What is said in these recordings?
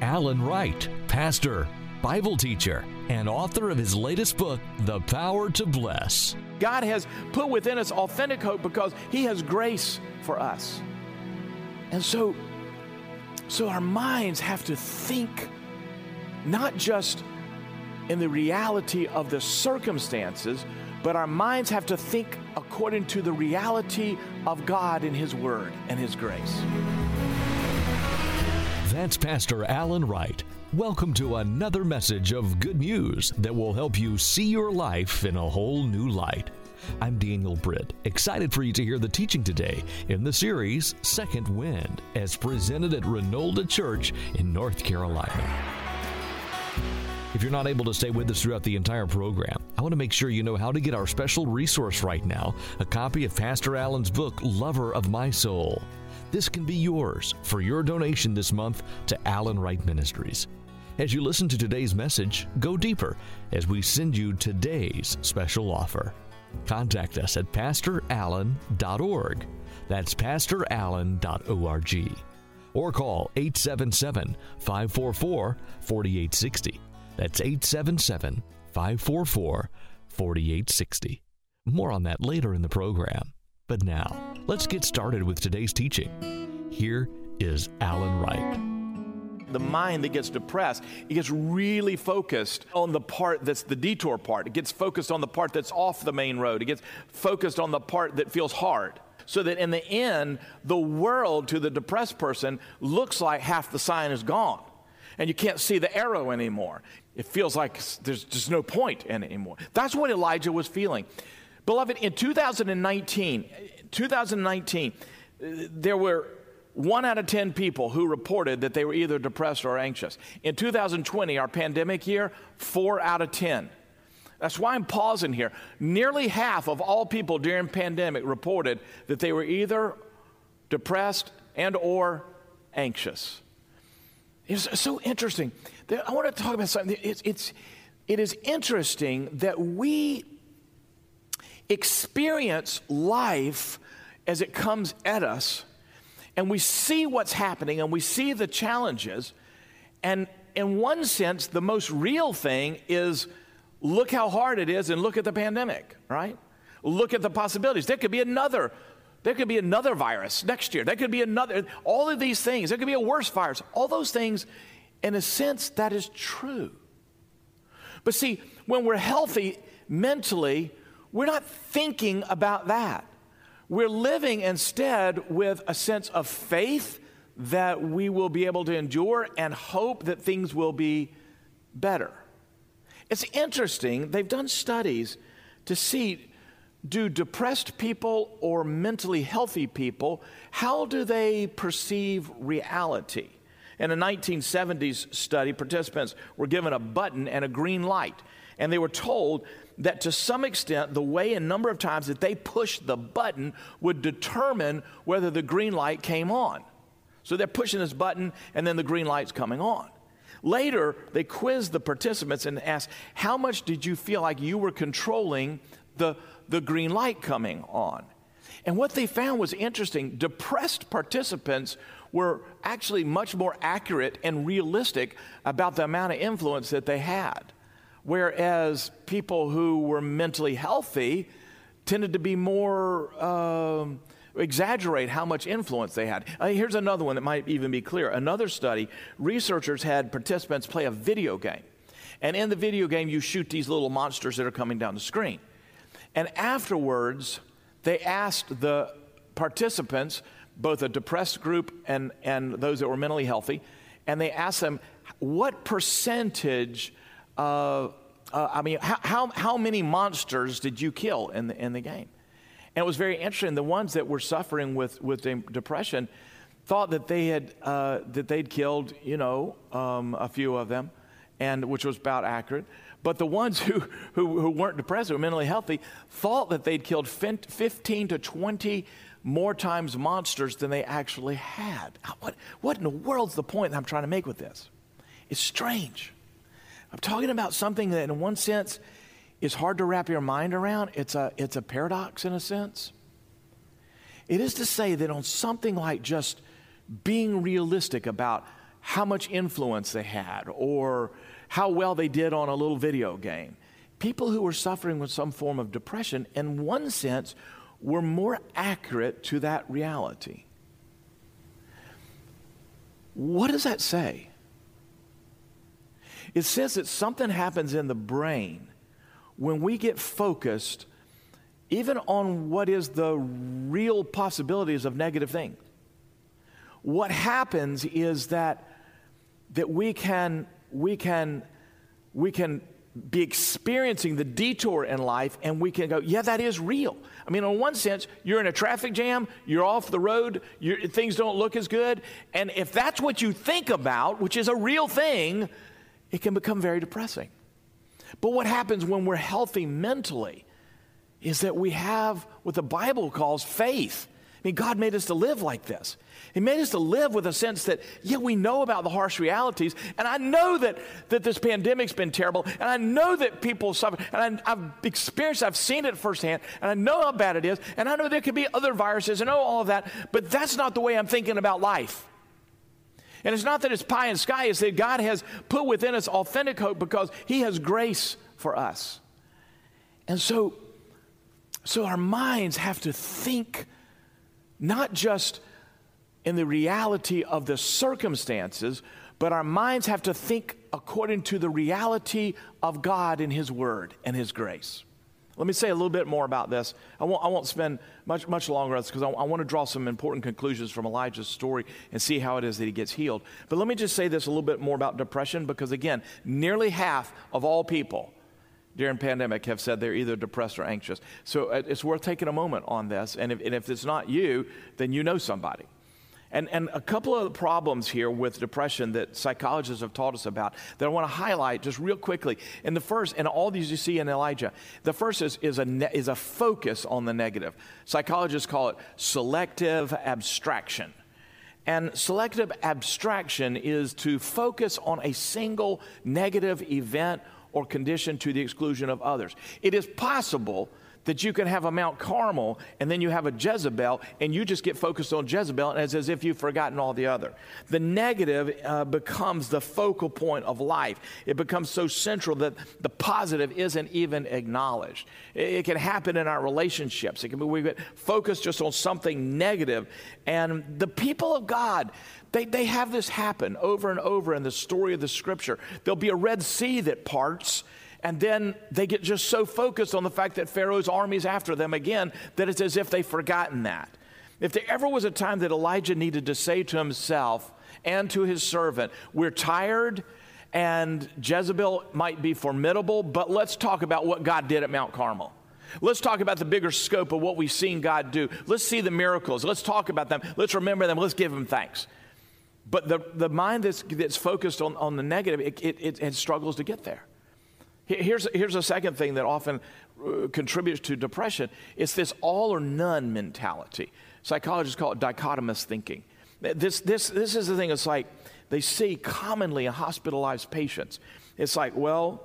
Alan Wright, pastor, Bible teacher, and author of his latest book, The Power to Bless. God has put within us authentic hope because He has grace for us. And so our minds have to think not just in the reality of the circumstances, but our minds have to think according to the reality of God and His Word and His grace. That's Pastor Alan Wright. Welcome to another message of good news that will help you see your life in a whole new light. I'm Daniel Britt, excited for you to hear the teaching today in the series Second Wind, as presented at Renolda Church in North Carolina. If you're not able to stay with us throughout the entire program, I want to make sure you know how to get our special resource right now, a copy of Pastor Alan's book, Lover of My Soul. This can be yours for your donation this month to Alan Wright Ministries. As you listen to today's message, go deeper as we send you today's special offer. Contact us at pastorallen.org. That's pastorallen.org. Or call 877-544-4860. That's 877-544-4860. More on that later in the program. But now, let's get started with today's teaching. Here is Alan Wright. The mind that gets depressed, it gets really focused on the part that's the detour part. It gets focused on the part that's off the main road. It gets focused on the part that feels hard. So that in the end, the world to the depressed person looks like half the sign is gone. And you can't see the arrow anymore. It feels like there's just no point in it anymore. That's what Elijah was feeling. Beloved, in 2019, there were 1 out of 10 people who reported that they were either depressed or anxious. In 2020, our pandemic year, 4 out of 10. That's why I'm pausing here. Nearly half of all people during pandemic reported that they were either depressed and or anxious. It's so interesting. I want to talk about something. It is interesting that we experience life as it comes at us, and we see what's happening, and we see the challenges, and in one sense, the most real thing is look how hard it is, and look at the pandemic, right? Look at the possibilities. There could be another virus next year. There could be all of these things. There could be a worse virus. All those things, in a sense, that is true. But see, when we're healthy mentally, we're not thinking about that. We're living instead with a sense of faith that we will be able to endure and hope that things will be better. It's interesting, they've done studies to see, do depressed people or mentally healthy people, how do they perceive reality? In a 1970s study, participants were given a button and a green light, and they were told that to some extent, the way and number of times that they pushed the button would determine whether the green light came on. So they're pushing this button, and then the green light's coming on. Later, they quizzed the participants and asked, how much did you feel like you were controlling the green light coming on? And what they found was interesting. Depressed participants were actually much more accurate and realistic about the amount of influence that they had. Whereas people who were mentally healthy tended to be more, exaggerate how much influence they had. Here's another one that might even be clear. Another study, researchers had participants play a video game. And in the video game, you shoot these little monsters that are coming down the screen. And afterwards, they asked the participants, both a depressed group and those that were mentally healthy, and they asked them, what percentage how many monsters did you kill in the game? And it was very interesting. The ones that were suffering with depression thought that they'd killed, a few of them, and which was about accurate. But the ones who weren't depressed, who were mentally healthy, thought that they'd killed 15 to 20 more times monsters than they actually had. What in the world's the point that I'm trying to make with this? It's strange. I'm talking about something that in one sense is hard to wrap your mind around. It's a paradox in a sense. It is to say that on something like just being realistic about how much influence they had or how well they did on a little video game. People who were suffering with some form of depression, in one sense, were more accurate to that reality. What does that say? It says that something happens in the brain when we get focused even on what is the real possibilities of negative things. What happens is that we can be experiencing the detour in life, and we can go, yeah, that is real. I mean, in one sense, you're in a traffic jam, you're off the road, things don't look as good, and if that's what you think about, which is a real thing, it can become very depressing. But what happens when we're healthy mentally is that we have what the Bible calls faith. I mean, God made us to live like this. He made us to live with a sense that, yeah, we know about the harsh realities, and I know that this pandemic's been terrible, and I know that people suffer, and I've experienced, I've seen it firsthand, and I know how bad it is, and I know there could be other viruses, and I know all of that, but that's not the way I'm thinking about life. And it's not that it's pie in the sky, it's that God has put within us authentic hope because He has grace for us. And so our minds have to think not just in the reality of the circumstances, but our minds have to think according to the reality of God and His Word and His grace. Let me say a little bit more about this. I won't spend much longer on this because I want to draw some important conclusions from Elijah's story and see how it is that he gets healed. But let me just say this a little bit more about depression, because again, nearly half of all people during pandemic have said they're either depressed or anxious. So it's worth taking a moment on this. And if it's not you, then you know somebody. And a couple of problems here with depression that psychologists have taught us about that I want to highlight just real quickly. And the first, and all these you see in Elijah, the first is a focus on the negative. Psychologists call it selective abstraction. And selective abstraction is to focus on a single negative event or condition to the exclusion of others. It is possible that you can have a Mount Carmel and then you have a Jezebel and you just get focused on Jezebel and it's as if you've forgotten all the other. The negative becomes the focal point of life. It becomes so central that the positive isn't even acknowledged. It can happen in our relationships. It can be we get focused just on something negative. And the people of God, they have this happen over and over in the story of the Scripture. There'll be a Red Sea that parts, and then they get just so focused on the fact that Pharaoh's army is after them again that it's as if they've forgotten that. If there ever was a time that Elijah needed to say to himself and to his servant, we're tired and Jezebel might be formidable, but let's talk about what God did at Mount Carmel. Let's talk about the bigger scope of what we've seen God do. Let's see the miracles. Let's talk about them. Let's remember them. Let's give Him thanks. But the mind that's focused on the negative, it struggles to get there. Here's a second thing that often contributes to depression. It's this all or none mentality. Psychologists call it dichotomous thinking. This is the thing. It's like they see commonly in hospitalized patients. It's like, well,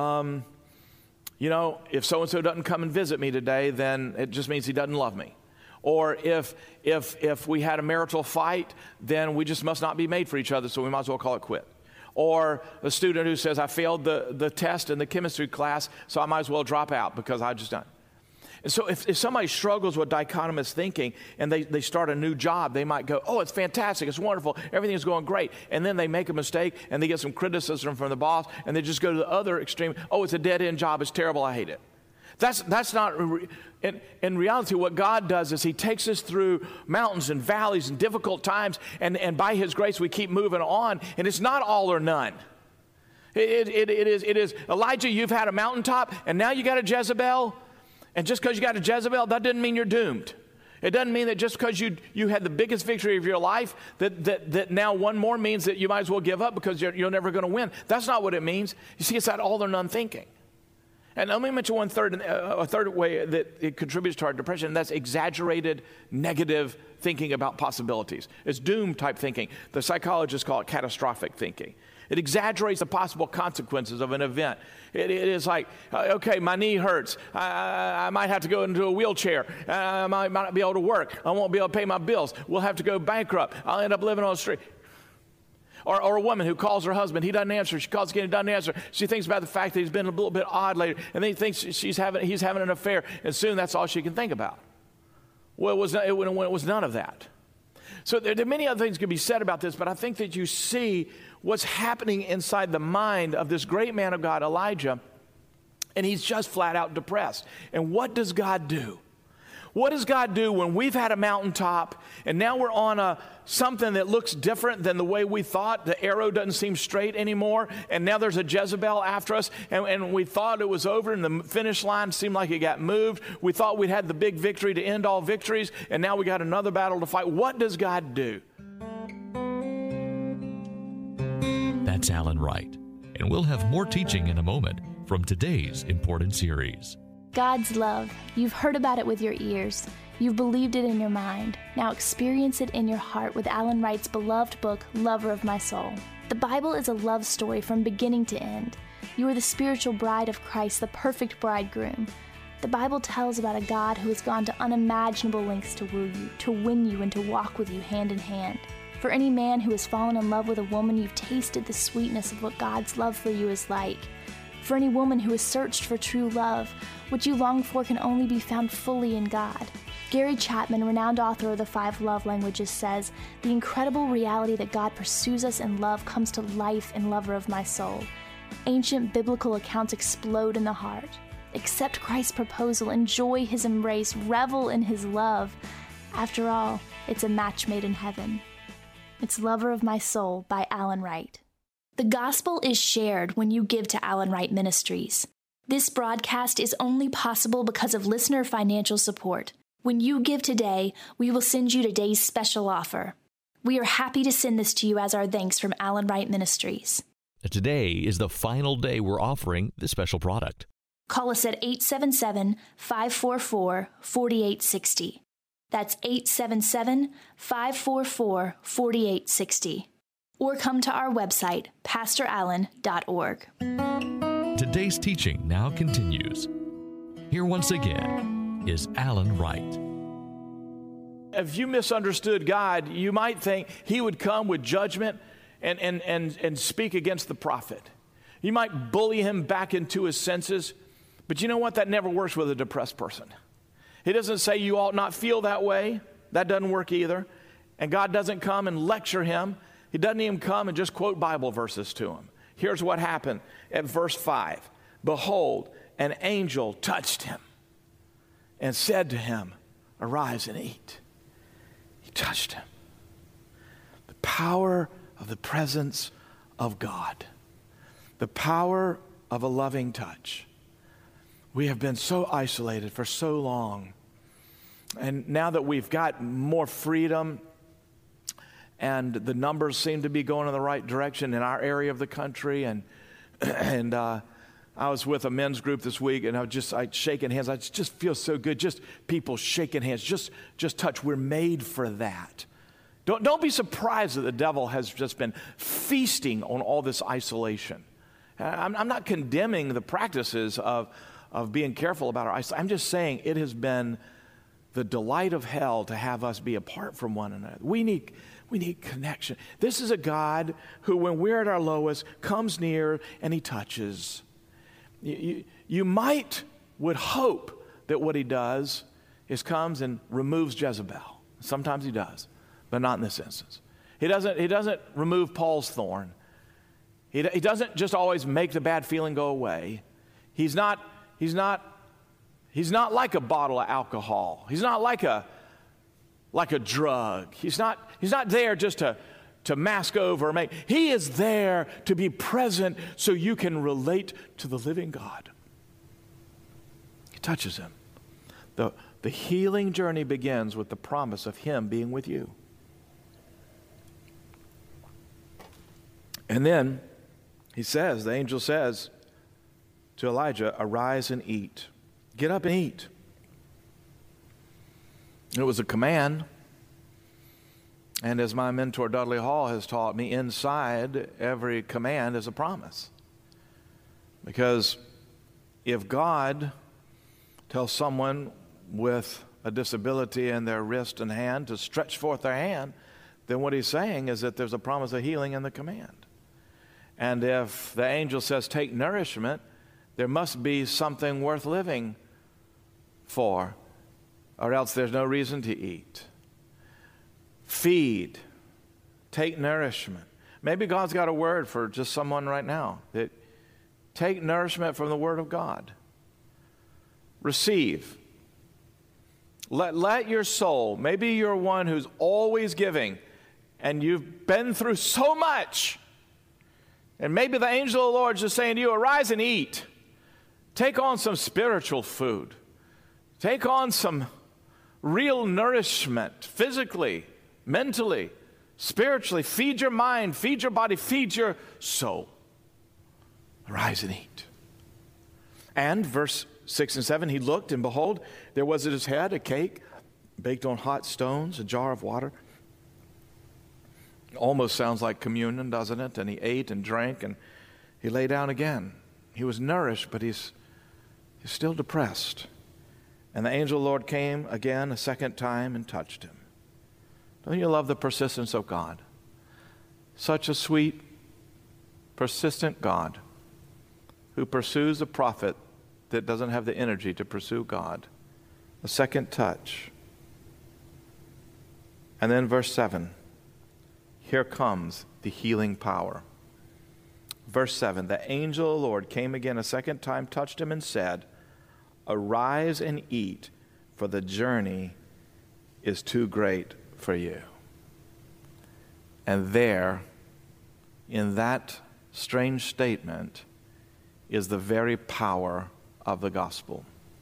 if so-and-so doesn't come and visit me today, then it just means he doesn't love me. Or if we had a marital fight, then we just must not be made for each other, so we might as well call it quit. Or a student who says, I failed the test in the chemistry class, so I might as well drop out because I just done. And so if somebody struggles with dichotomous thinking and they start a new job, they might go, oh, it's fantastic, it's wonderful, everything's going great. And then they make a mistake and they get some criticism from the boss and they just go to the other extreme, oh, it's a dead-end job, it's terrible, I hate it. That's not, in reality, what God does is He takes us through mountains and valleys and difficult times, and by His grace we keep moving on, and it's not all or none. It is, Elijah, you've had a mountaintop, and now you got a Jezebel, and just because you got a Jezebel, that doesn't mean you're doomed. It doesn't mean that just because you had the biggest victory of your life, that now one more means that you might as well give up because you're never going to win. That's not what it means. You see, it's that all or none thinking. And let me mention a third way that it contributes to our depression, and that's exaggerated negative thinking about possibilities. It's doom type thinking. The psychologists call it catastrophic thinking. It exaggerates the possible consequences of an event. It is like, okay, my knee hurts. I might have to go into a wheelchair. I might not be able to work. I won't be able to pay my bills. We'll have to go bankrupt. I'll end up living on the street. Or a woman who calls her husband, he doesn't answer. She calls again, he doesn't answer. She thinks about the fact that he's been a little bit odd lately, and then he thinks he's having an affair, and soon that's all she can think about. Well, it was none of that. So there are many other things could be said about this, but I think that you see what's happening inside the mind of this great man of God, Elijah, and he's just flat out depressed. And what does God do? What does God do when we've had a mountaintop and now we're on something that looks different than the way we thought? The arrow doesn't seem straight anymore, and now there's a Jezebel after us, and we thought it was over and the finish line seemed like it got moved. We thought we'd had the big victory to end all victories, and now we got another battle to fight. What does God do? That's Alan Wright, and we'll have more teaching in a moment from today's important series. God's love. You've heard about it with your ears. You've believed it in your mind. Now experience it in your heart with Alan Wright's beloved book, Lover of My Soul. The Bible is a love story from beginning to end. You are the spiritual bride of Christ, the perfect bridegroom. The Bible tells about a God who has gone to unimaginable lengths to woo you, to win you, and to walk with you hand in hand. For any man who has fallen in love with a woman, you've tasted the sweetness of what God's love for you is like. For any woman who has searched for true love, what you long for can only be found fully in God. Gary Chapman, renowned author of the 5 Love Languages, says, the incredible reality that God pursues us in love comes to life in Lover of My Soul. Ancient biblical accounts explode in the heart. Accept Christ's proposal, enjoy his embrace, revel in his love. After all, it's a match made in heaven. It's Lover of My Soul by Alan Wright. The gospel is shared when you give to Alan Wright Ministries. This broadcast is only possible because of listener financial support. When you give today, we will send you today's special offer. We are happy to send this to you as our thanks from Alan Wright Ministries. Today is the final day we're offering this special product. Call us at 877-544-4860. That's 877-544-4860. Or come to our website, pastorallen.org. Today's teaching now continues. Here once again is Alan Wright. If you misunderstood God, you might think he would come with judgment and speak against the prophet. You might bully him back into his senses, but you know what? That never works with a depressed person. He doesn't say you ought not feel that way. That doesn't work either. And God doesn't come and lecture him. He doesn't even come and just quote Bible verses to him. Here's what happened at verse 5. Behold, an angel touched him and said to him, arise and eat. He touched him. The power of the presence of God. The power of a loving touch. We have been so isolated for so long. And now that we've got more freedom and the numbers seem to be going in the right direction in our area of the country, and I was with a men's group this week, and I shaking hands. I just feel so good. Just people shaking hands. Just touch. We're made for that. Don't be surprised that the devil has just been feasting on all this isolation. I'm not condemning the practices of being careful about our isolation. I'm just saying it has been the delight of hell to have us be apart from one another. We need connection. This is a God who, when we're at our lowest, comes near and he touches. You would hope that what he does is comes and removes Jezebel. Sometimes he does, but not in this instance. He doesn't remove Paul's thorn. He doesn't just always make the bad feeling go away. He's not like a bottle of alcohol. He's not like a drug. He's not there just to mask over. He is there to be present so you can relate to the living God. He touches him. The healing journey begins with the promise of him being with you. And then the angel says to Elijah, arise and eat. Get up and eat. It was a command. And as my mentor Dudley Hall has taught me, inside every command is a promise. Because if God tells someone with a disability in their wrist and hand to stretch forth their hand, then what he's saying is that there's a promise of healing in the command. And if the angel says, take nourishment, there must be something worth living for, or else there's no reason to eat. Feed. Take nourishment. Maybe God's got a word for just someone right now, that take nourishment from the Word of God. Receive. Let your soul, maybe you're one who's always giving, and you've been through so much, and maybe the angel of the Lord is just saying to you, arise and eat. Take on some spiritual food. Take on some real nourishment, physically, mentally, spiritually. Feed your mind, feed your body, feed your soul. Arise and eat. And verse 6 and 7, he looked, and behold, there was at his head a cake baked on hot stones, a jar of water. Almost sounds like communion, doesn't it? And he ate and drank, and he lay down again. He was nourished, but he's still depressed. And the angel of the Lord came again a second time and touched him. Don't you love the persistence of God? Such a sweet, persistent God who pursues a prophet that doesn't have the energy to pursue God. A second touch. And then verse 7. Here comes the healing power. Verse 7. The angel of the Lord came again a second time, touched him, and said, arise and eat, for the journey is too great for you. And there, in that strange statement, is the very power of the gospel.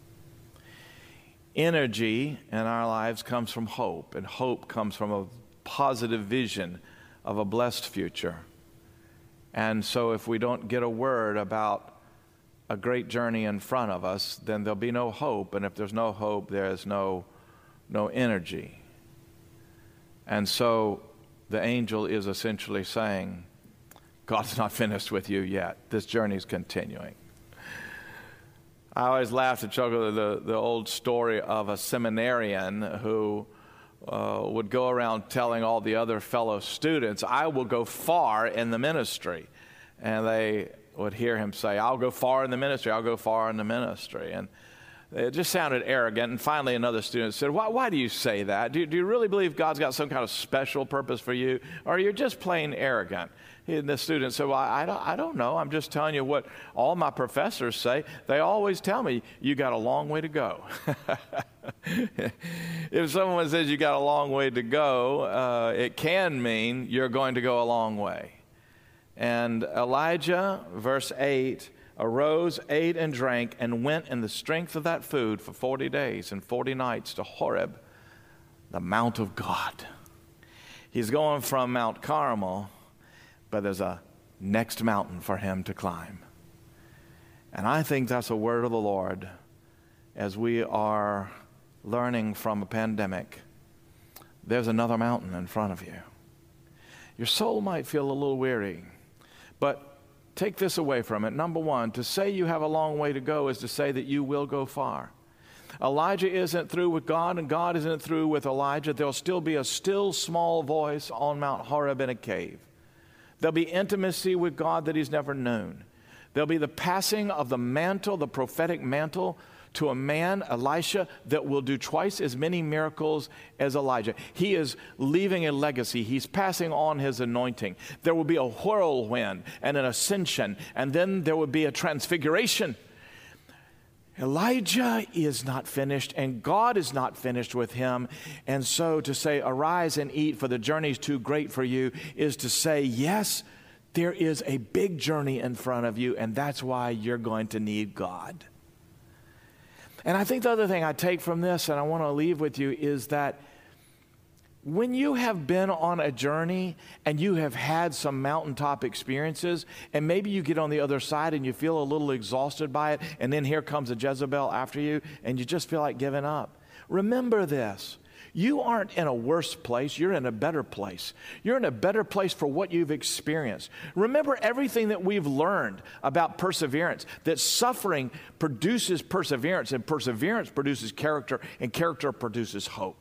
Energy in our lives comes from hope, and hope comes from a positive vision of a blessed future. And so if we don't get a word about a great journey in front of us, then there'll be no hope, and if there's no hope, there's no energy. And so the angel is essentially saying, God's not finished with you yet. This journey's continuing. I always laugh and chuckle at the old story of a seminarian who would go around telling all the other fellow students, I will go far in the ministry. And they would hear him say, I'll go far in the ministry, I'll go far in the ministry. And it just sounded arrogant. And finally another student said, why do you say that? Do you really believe God's got some kind of special purpose for you? Or you're just plain arrogant? And the student said, well, I don't know. I'm just telling you what all my professors say. They always tell me, you got a long way to go. If someone says you got a long way to go, it can mean you're going to go a long way. And Elijah, verse 8, arose, ate, and drank, and went in the strength of that food for 40 days and 40 nights to Horeb, the Mount of God. He's going from Mount Carmel, but there's a next mountain for him to climb. And I think that's a word of the Lord as we are learning from a pandemic. There's another mountain in front of you. Your soul might feel a little weary, but take this away from it. Number one, to say you have a long way to go is to say that you will go far. Elijah isn't through with God, and God isn't through with Elijah. There'll still be a still small voice on Mount Horeb in a cave. There'll be intimacy with God that he's never known. There'll be the passing of the mantle, the prophetic mantle, to a man, Elisha, that will do twice as many miracles as Elijah. He is leaving a legacy. He's passing on his anointing. There will be a whirlwind and an ascension, and then there will be a transfiguration. Elijah is not finished, and God is not finished with him. And so to say, arise and eat, for the journey is too great for you, is to say, yes, there is a big journey in front of you, and that's why you're going to need God. And I think the other thing I take from this, and I want to leave with you, is that when you have been on a journey and you have had some mountaintop experiences, and maybe you get on the other side and you feel a little exhausted by it, and then here comes a Jezebel after you, and you just feel like giving up. Remember this. You aren't in a worse place. You're in a better place. You're in a better place for what you've experienced. Remember everything that we've learned about perseverance, that suffering produces perseverance, and perseverance produces character, and character produces hope.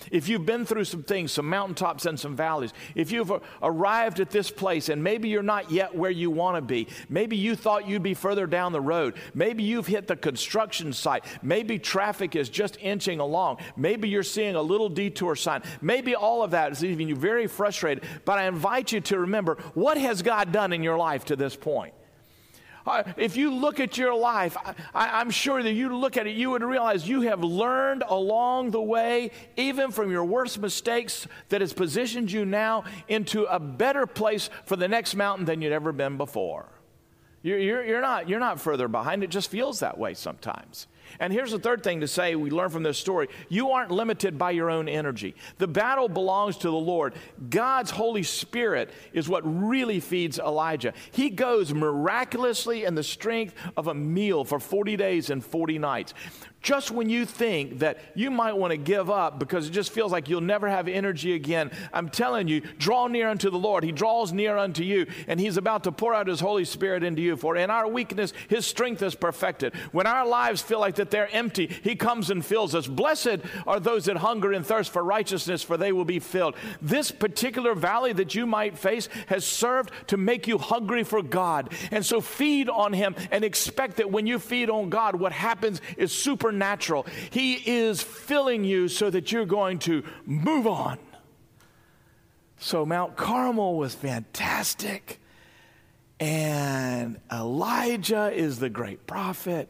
If you've been through some things, some mountaintops and some valleys, if you've arrived at this place and maybe you're not yet where you want to be, maybe you thought you'd be further down the road, maybe you've hit the construction site, maybe traffic is just inching along, maybe you're seeing a little detour sign, maybe all of that is leaving you very frustrated, but I invite you to remember, what has God done in your life to this point? If you look at your life, I'm sure that you look at it, you would realize you have learned along the way, even from your worst mistakes, that has positioned you now into a better place for the next mountain than you'd ever been before. You're not further behind. It just feels that way sometimes. And here's the third thing to say we learn from this story. You aren't limited by your own energy. The battle belongs to the Lord. God's Holy Spirit is what really feeds Elijah. He goes miraculously in the strength of a meal for 40 days and 40 nights. Just when you think that you might want to give up because it just feels like you'll never have energy again, I'm telling you, draw near unto the Lord. He draws near unto you, and He's about to pour out His Holy Spirit into you. For in our weakness, His strength is perfected. When our lives feel like that they're empty, He comes and fills us. Blessed are those that hunger and thirst for righteousness, for they will be filled. This particular valley that you might face has served to make you hungry for God. And so feed on Him and expect that when you feed on God, what happens is supernatural. He is filling you so that you're going to move on. So Mount Carmel was fantastic. And Elijah is the great prophet.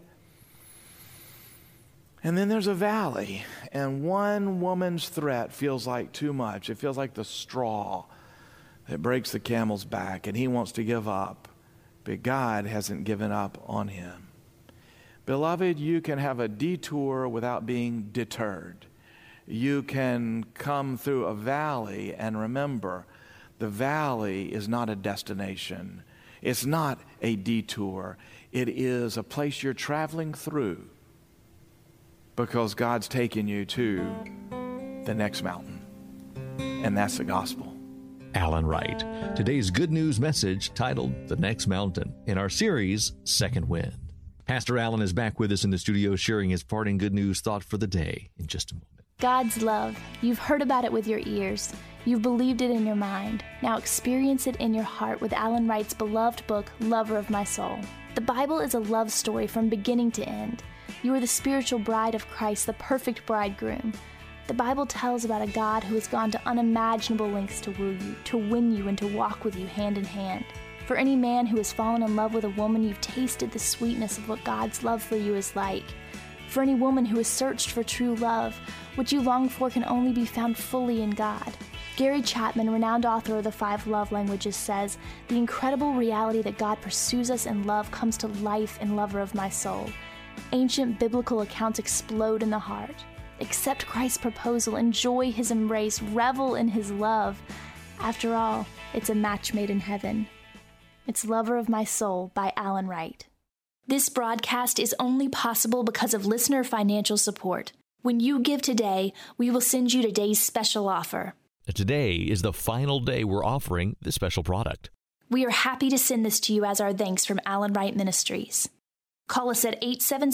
And then there's a valley. And one woman's threat feels like too much. It feels like the straw that breaks the camel's back. And he wants to give up. But God hasn't given up on him. Beloved, you can have a detour without being deterred. You can come through a valley and remember, the valley is not a destination. It's not a detour. It is a place you're traveling through because God's taking you to the next mountain. And that's the gospel. Alan Wright. Today's good news message titled The Next Mountain in our series, Second Wind. Pastor Alan is back with us in the studio sharing his parting good news thought for the day in just a moment. God's love. You've heard about it with your ears. You've believed it in your mind. Now experience it in your heart with Alan Wright's beloved book, Lover of My Soul. The Bible is a love story from beginning to end. You are the spiritual bride of Christ, the perfect bridegroom. The Bible tells about a God who has gone to unimaginable lengths to woo you, to win you, and to walk with you hand in hand. For any man who has fallen in love with a woman, you've tasted the sweetness of what God's love for you is like. For any woman who has searched for true love, what you long for can only be found fully in God. Gary Chapman, renowned author of the 5 Love Languages, says, "The incredible reality that God pursues us in love comes to life in Lover of My Soul. Ancient biblical accounts explode in the heart. Accept Christ's proposal, enjoy His embrace, revel in His love. After all, it's a match made in heaven." It's Lover of My Soul by Alan Wright. This broadcast is only possible because of listener financial support. When you give today, we will send you today's special offer. Today is the final day we're offering this special product. We are happy to send this to you as our thanks from Alan Wright Ministries. Call us at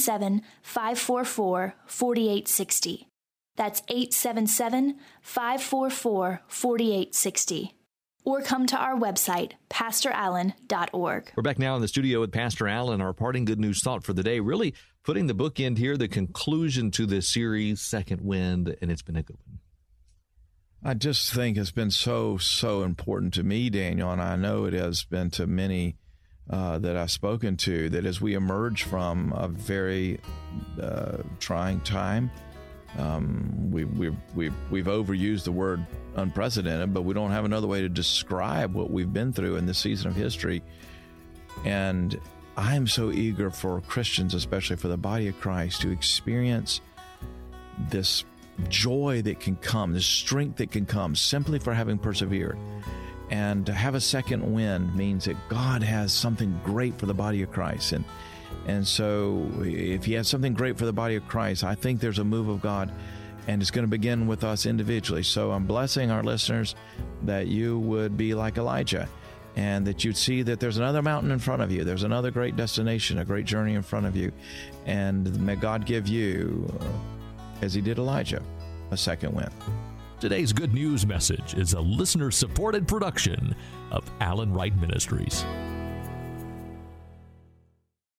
877-544-4860. That's 877-544-4860. Or come to our website, pastorallen.org. We're back now in the studio with Pastor Alan, our parting good news thought for the day, really putting the bookend here, the conclusion to this series, Second Wind, and it's been a good one. I just think it's been so important to me, Daniel, and I know it has been to many that I've spoken to, that as we emerge from a very trying time, we've overused the word unprecedented, but we don't have another way to describe what we've been through in this season of history. And I'm so eager for Christians, especially for the body of Christ, to experience this joy that can come, this strength that can come simply for having persevered. And to have a second wind means that God has something great for the body of Christ. And so if He has something great for the body of Christ, I think there's a move of God, and it's going to begin with us individually. So I'm blessing our listeners that you would be like Elijah, and that you'd see that there's another mountain in front of you. There's another great destination, a great journey in front of you. And may God give you, as He did Elijah, a second wind. Today's Good News message is a listener-supported production of Alan Wright Ministries.